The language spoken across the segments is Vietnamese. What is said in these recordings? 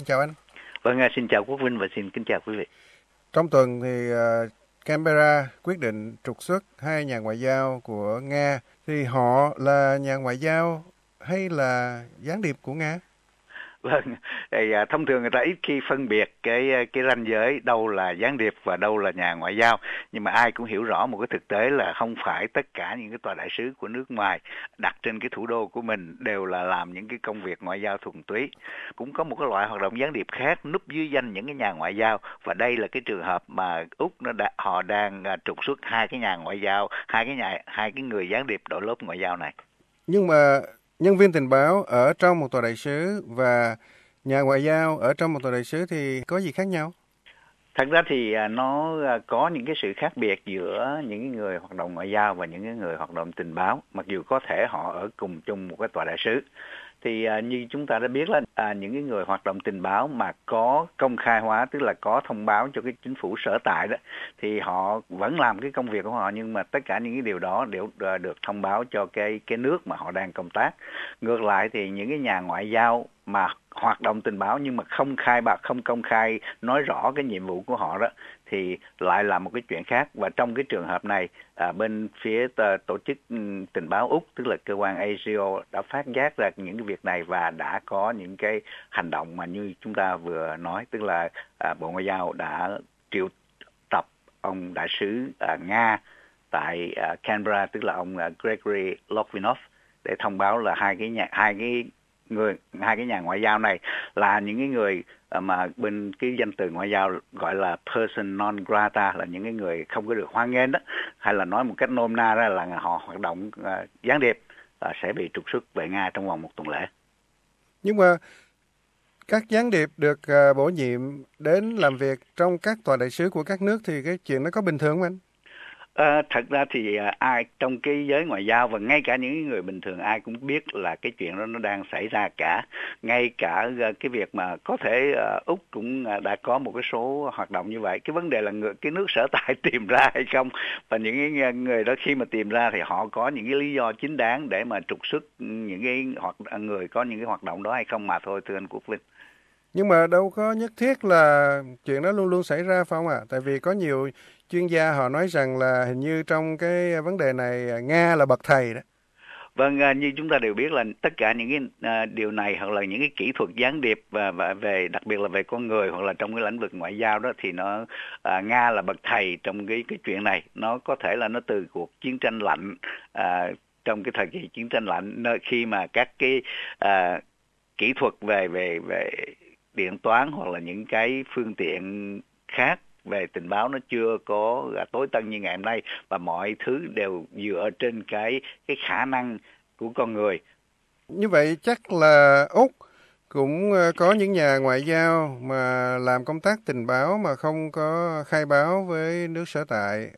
chào anh. Vâng, xin chào Quốc Vinh và xin kính chào quý vị. Trong tuần thì Canberra quyết định trục xuất 2 nhà ngoại giao của Nga. Thì họ là nhà ngoại giao hay là gián điệp của Nga? Vâng, thông thường người ta ít khi phân biệt cái ranh giới đâu là gián điệp và đâu là nhà ngoại giao, nhưng mà ai cũng hiểu rõ một cái thực tế là không phải tất cả những cái tòa đại sứ của nước ngoài đặt trên cái thủ đô của mình đều là làm những cái công việc ngoại giao thuần túy. Cũng có một cái loại hoạt động gián điệp khác núp dưới danh những cái nhà ngoại giao, và đây là cái trường hợp mà Úc họ đang trục xuất 2 cái nhà ngoại giao, hai cái người gián điệp đội lốt ngoại giao này. Nhưng mà nhân viên tình báo ở trong một tòa đại sứ và nhà ngoại giao ở trong một tòa đại sứ thì có gì khác nhau? Thật ra thì nó có những cái sự khác biệt giữa những người hoạt động ngoại giao và những người hoạt động tình báo, mặc dù có thể họ ở cùng chung một cái tòa đại sứ. Thì như chúng ta đã biết là những cái người hoạt động tình báo mà có công khai hóa, tức là có thông báo cho cái chính phủ sở tại đó, thì họ vẫn làm cái công việc của họ, nhưng mà tất cả những cái điều đó đều được thông báo cho cái nước mà họ đang công tác. Ngược lại thì những cái nhà ngoại giao mà hoạt động tình báo nhưng mà không công khai nói rõ cái nhiệm vụ của họ đó, thì lại là một cái chuyện khác. Và trong cái trường hợp này, bên phía tổ chức tình báo Úc, tức là cơ quan ASIO, đã phát giác ra những cái việc này và đã có những cái hành động mà như chúng ta vừa nói, tức là Bộ Ngoại giao đã triệu tập ông đại sứ Nga tại Canberra, tức là ông Gregory Logvinov, để thông báo là hai cái nhà ngoại giao này là những cái người mà bên cái danh từ ngoại giao gọi là person non grata, là những cái người không có được hoan nghênh đó, hay là nói một cách nôm na ra là họ hoạt động gián điệp, sẽ bị trục xuất về Nga trong vòng 1 tuần lễ. Nhưng mà các gián điệp được bổ nhiệm đến làm việc trong các tòa đại sứ của các nước thì cái chuyện đó có bình thường không anh? Thật ra thì ai trong cái giới ngoại giao và ngay cả những người bình thường ai cũng biết là cái chuyện đó nó đang xảy ra cả. Ngay cả cái việc mà có thể Úc cũng đã có một cái số hoạt động như vậy. Cái vấn đề là cái nước sở tại tìm ra hay không, và những cái người đó khi mà tìm ra thì họ có những cái lý do chính đáng để mà trục xuất những cái người có những cái hoạt động đó hay không mà thôi, thưa anh Quốc Vinh. Nhưng mà đâu có nhất thiết là chuyện đó luôn luôn xảy ra phải không ạ? Tại vì có nhiều chuyên gia họ nói rằng là hình như trong cái vấn đề này Nga là bậc thầy đó. Vâng, như chúng ta đều biết là tất cả những cái điều này hoặc là những cái kỹ thuật gián điệp và về đặc biệt là về con người hoặc là trong cái lĩnh vực ngoại giao đó, thì Nga là bậc thầy trong cái chuyện này. Nó có thể là nó từ cuộc chiến tranh lạnh, trong cái thời kỳ chiến tranh lạnh, nơi khi mà các cái kỹ thuật về điện toán hoặc là những cái phương tiện khác về tình báo nó chưa có tối tân như ngày hôm nay, và mọi thứ đều dựa trên cái khả năng của con người. Như vậy chắc là Úc cũng có những nhà ngoại giao mà làm công tác tình báo mà không có khai báo với nước sở tại.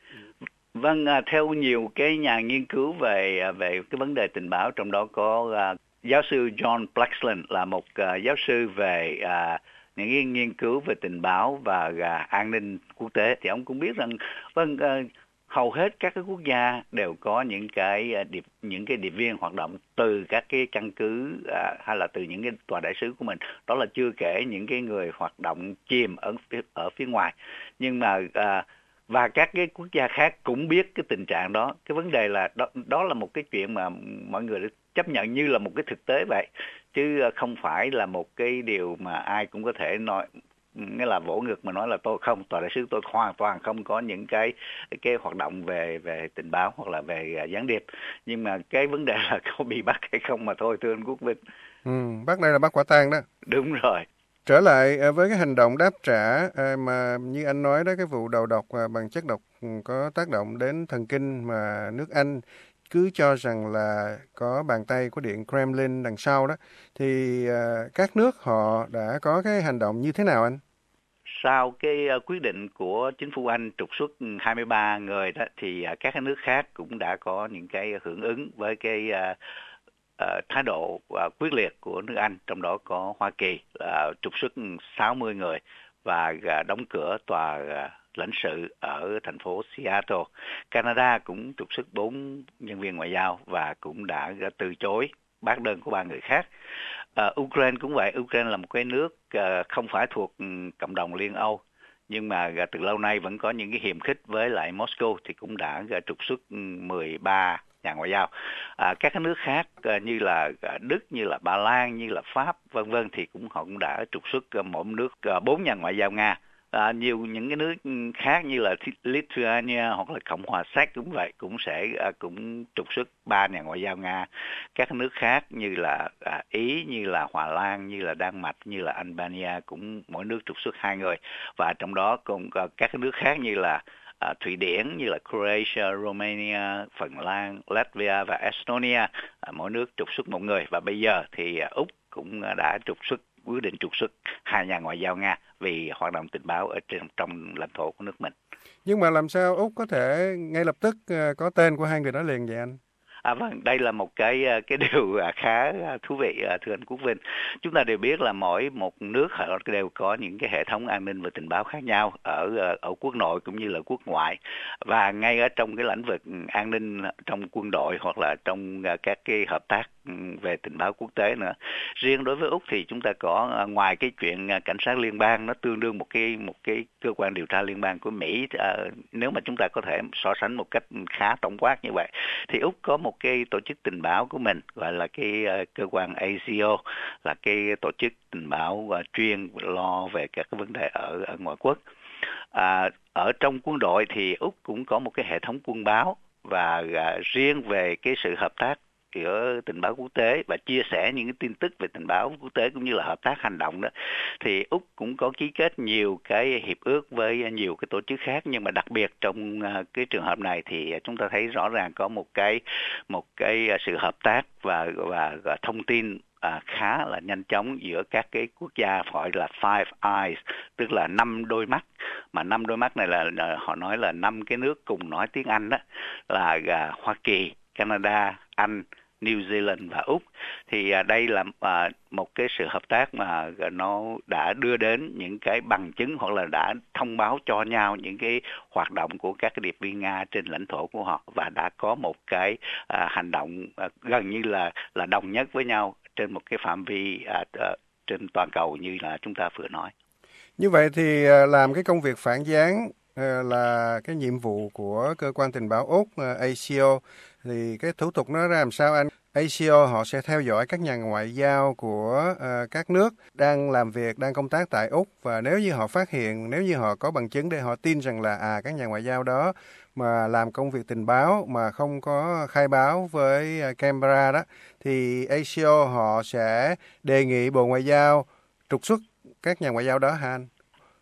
Vâng, theo nhiều cái nhà nghiên cứu về cái vấn đề tình báo, trong đó có giáo sư John Blaxland là một giáo sư về những cái nghiên cứu về tình báo và an ninh quốc tế, thì ông cũng biết rằng vâng, hầu hết các cái quốc gia đều có những cái điệp viên hoạt động từ các cái căn cứ hay là từ những cái tòa đại sứ của mình. Đó là chưa kể những cái người hoạt động chìm ở phía ngoài. Nhưng mà và các cái quốc gia khác cũng biết cái tình trạng đó. Cái vấn đề là đó là một cái chuyện mà mọi người chấp nhận như là một cái thực tế vậy, chứ không phải là một cái điều mà ai cũng có thể nói, nghĩa là vỗ ngực mà nói là tòa đại sứ tôi hoàn toàn không có những cái hoạt động về tình báo hoặc là về gián điệp. Nhưng mà cái vấn đề là có bị bắt hay không mà thôi, thưa anh Quốc Vinh. Bắt đây là bắt quả tang đó. Đúng rồi. Trở lại với cái hành động đáp trả mà như anh nói đó, cái vụ đầu độc bằng chất độc có tác động đến thần kinh mà nước Anh cứ cho rằng là có bàn tay của Điện Kremlin đằng sau đó, thì các nước họ đã có cái hành động như thế nào anh? Sau cái quyết định của chính phủ Anh trục xuất 23 người đó, thì các nước khác cũng đã có những cái hưởng ứng với cái thái độ quyết liệt của nước Anh, trong đó có Hoa Kỳ trục xuất 60 người và đóng cửa tòa lãnh sự ở thành phố Seattle. Canada cũng trục xuất 4 nhân viên ngoại giao và cũng đã từ chối bác đơn của 3 người khác. Ukraine cũng vậy. Ukraine là một cái nước không phải thuộc cộng đồng Liên Âu, nhưng mà từ lâu nay vẫn có những cái hiềm khích với lại Moscow, thì cũng đã trục xuất 13 nhà ngoại giao. Các cái nước khác như là Đức, như là Ba Lan, như là Pháp, vân vân, thì họ cũng đã trục xuất mỗi nước 4 nhà ngoại giao Nga. Nhiều những cái nước khác như là Lithuania hoặc là Cộng hòa Séc cũng vậy, cũng trục xuất 3 nhà ngoại giao Nga. Các nước khác như là Ý, như là Hòa Lan, như là Đan Mạch, như là Albania cũng mỗi nước trục xuất 2 người, và trong đó cũng có các nước khác như là Thụy Điển, như là Croatia, Romania, Phần Lan, Latvia và Estonia, mỗi nước trục xuất 1 người. Và bây giờ thì Úc cũng đã quyết định trục xuất 2 nhà ngoại giao Nga vì hoạt động tình báo ở trong lãnh thổ của nước mình. Nhưng mà làm sao Úc có thể ngay lập tức có tên của 2 người đó liền vậy anh? Vâng, đây là một cái điều khá thú vị, thưa anh Quốc Vinh. Chúng ta đều biết là mỗi một nước họ đều có những cái hệ thống an ninh và tình báo khác nhau ở quốc nội cũng như là quốc ngoại, và ngay ở trong cái lĩnh vực an ninh trong quân đội hoặc là trong các cái hợp tác về tình báo quốc tế nữa. Riêng đối với Úc thì chúng ta có ngoài cái chuyện cảnh sát liên bang, nó tương đương một cái cơ quan điều tra liên bang của Mỹ, nếu mà chúng ta có thể so sánh một cách khá tổng quát như vậy, thì Úc có một cái tổ chức tình báo của mình gọi là cái cơ quan ACO, là cái tổ chức tình báo chuyên lo về các cái vấn đề ở ngoại quốc. Ở trong quân đội thì Úc cũng có một cái hệ thống quân báo, và riêng về cái sự hợp tác giữa tình báo quốc tế và chia sẻ những cái tin tức về tình báo quốc tế cũng như là hợp tác hành động đó, thì Úc cũng có ký kết nhiều cái hiệp ước với nhiều cái tổ chức khác. Nhưng mà đặc biệt trong cái trường hợp này thì chúng ta thấy rõ ràng có một cái sự hợp tác và thông tin khá là nhanh chóng giữa các cái quốc gia gọi là Five Eyes, tức là 5 đôi mắt. Mà 5 đôi mắt này là họ nói là 5 cái nước cùng nói tiếng Anh đó, là Hoa Kỳ, Canada, Anh, New Zealand và Úc. Thì đây là một cái sự hợp tác mà nó đã đưa đến những cái bằng chứng hoặc là đã thông báo cho nhau những cái hoạt động của các cái điệp viên Nga trên lãnh thổ của họ, và đã có một cái hành động gần như là đồng nhất với nhau trên một cái phạm vi trên toàn cầu như là chúng ta vừa nói. Như vậy thì làm cái công việc phản gián là cái nhiệm vụ của cơ quan tình báo Úc ACO, thì cái thủ tục nó ra làm sao anh? ACO họ sẽ theo dõi các nhà ngoại giao của các nước đang làm việc, đang công tác tại Úc, và nếu như họ phát hiện, nếu như họ có bằng chứng để họ tin rằng là các nhà ngoại giao đó mà làm công việc tình báo mà không có khai báo với Canberra đó, thì ACO họ sẽ đề nghị Bộ Ngoại giao trục xuất các nhà ngoại giao đó hả anh?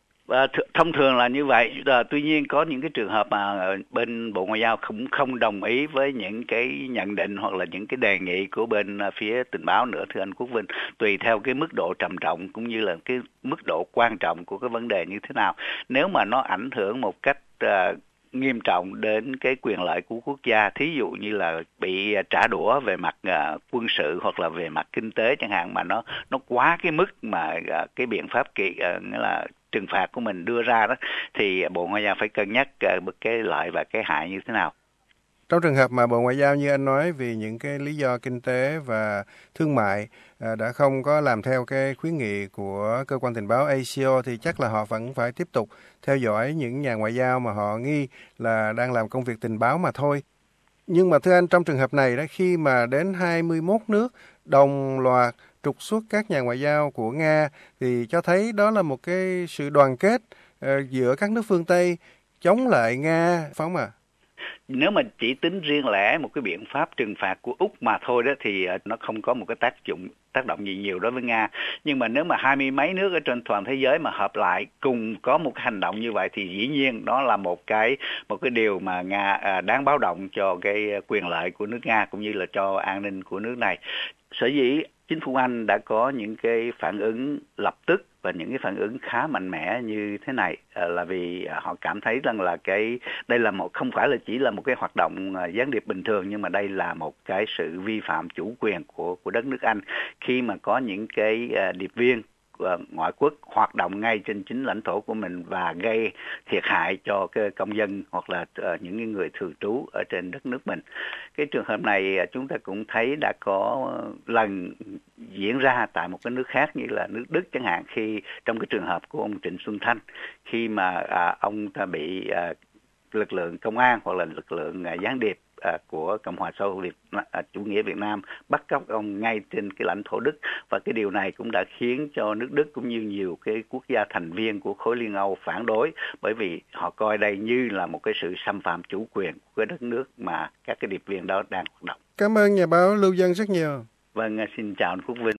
Thông thường là như vậy. Tuy nhiên có những cái trường hợp mà bên Bộ Ngoại giao cũng không đồng ý với những cái nhận định hoặc là những cái đề nghị của bên phía tình báo nữa, thưa anh Quốc Vinh, tùy theo cái mức độ trầm trọng cũng như là cái mức độ quan trọng của cái vấn đề như thế nào. Nếu mà nó ảnh hưởng một cách nghiêm trọng đến cái quyền lợi của quốc gia, thí dụ như là bị trả đũa về mặt quân sự hoặc là về mặt kinh tế chẳng hạn, mà nó quá cái mức mà cái biện pháp nghĩa là trừng phạt của mình đưa ra đó, thì Bộ Ngoại giao phải cân nhắc cái lợi và cái hại như thế nào. Trong trường hợp mà Bộ Ngoại giao như anh nói vì những cái lý do kinh tế và thương mại đã không có làm theo cái khuyến nghị của cơ quan tình báo ACO, thì chắc là họ vẫn phải tiếp tục theo dõi những nhà ngoại giao mà họ nghi là đang làm công việc tình báo mà thôi. Nhưng mà thưa anh, trong trường hợp này đó, khi mà đến 21 nước đồng loạt trục xuất các nhà ngoại giao của Nga thì cho thấy đó là một cái sự đoàn kết giữa các nước phương Tây chống lại Nga, phải không ạ? Nếu mà chỉ tính riêng lẻ một cái biện pháp trừng phạt của Úc mà thôi đó thì nó không có một cái tác động gì nhiều đối với Nga. Nhưng mà nếu mà 20 mấy nước ở trên toàn thế giới mà hợp lại cùng có một hành động như vậy thì dĩ nhiên đó là một cái điều mà Nga đáng báo động cho cái quyền lợi của nước Nga cũng như là cho an ninh của nước này. Sở dĩ chính phủ Anh đã có những cái phản ứng lập tức và những cái phản ứng khá mạnh mẽ như thế này là vì họ cảm thấy rằng là đây là không phải là chỉ là một cái hoạt động gián điệp bình thường, nhưng mà đây là một cái sự vi phạm chủ quyền của đất nước Anh, khi mà có những cái điệp viên ngoại quốc hoạt động ngay trên chính lãnh thổ của mình và gây thiệt hại cho cái công dân hoặc là những cái người thường trú ở trên đất nước mình. Cái trường hợp này chúng ta cũng thấy đã có lần diễn ra tại một cái nước khác như là nước Đức chẳng hạn, khi trong cái trường hợp của ông Trịnh Xuân Thanh, khi mà ông ta bị lực lượng công an hoặc là lực lượng gián điệp của Cộng hòa xã hội chủ nghĩa Việt Nam bắt cóc ông ngay trên cái lãnh thổ Đức, và cái điều này cũng đã khiến cho nước Đức cũng như nhiều cái quốc gia thành viên của khối Liên Âu phản đối, bởi vì họ coi đây như là một cái sự xâm phạm chủ quyền của cái đất nước mà các cái điệp viên đó đang hoạt động. Cảm ơn nhà báo Lưu Dân rất nhiều. Vâng, xin chào anh Quốc Vinh.